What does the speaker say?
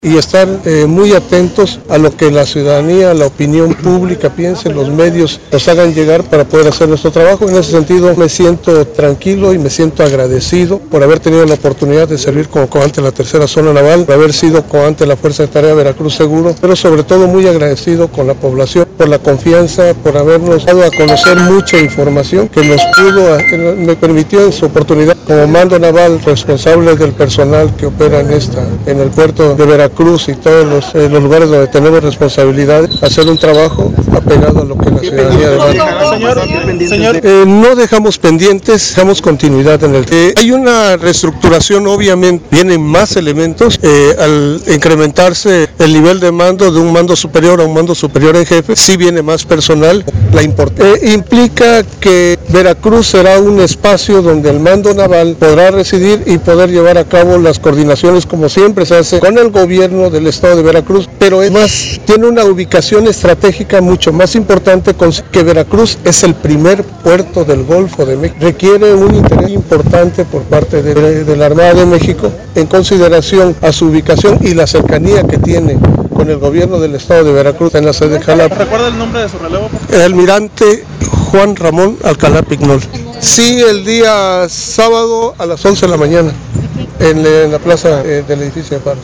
y estar muy atentos a lo que la ciudadanía, la opinión pública piense, los medios nos hagan llegar para poder hacer nuestro trabajo. En ese sentido me siento tranquilo y me siento agradecido por haber tenido la oportunidad de servir como comandante de la tercera zona naval, por haber sido comandante de la Fuerza de Tarea Veracruz Seguro, pero sobre todo muy agradecido con la población por la confianza, por habernos dado a conocer mucha información que me permitió en su oportunidad como mando naval responsable del personal que opera en el puerto de Veracruz y todos los lugares donde tenemos responsabilidad, hacer un trabajo apegado a lo que la ciudadanía demanda. No dejamos pendientes, dejamos continuidad en el hay una reestructuración, obviamente vienen más elementos al incrementarse el nivel de mando de un mando superior a un mando superior en jefe, sí viene más personal. Implica que Veracruz será un espacio donde el mando naval podrá residir y poder llevar a cabo las coordinaciones como siempre se hace con el gobierno del estado de Veracruz, pero es más, tiene una ubicación estratégica mucho más importante que Veracruz es el primer puerto del Golfo de México. Requiere un interés importante por parte de la Armada de México en consideración a su ubicación y la cercanía que tiene con el gobierno del estado de Veracruz en la sede de Jalapa. ¿Recuerda el nombre de su relevo? El almirante Juan Ramón Alcalá Pignol. Sí, el día sábado a las 11 de la mañana en la plaza del edificio de Paro.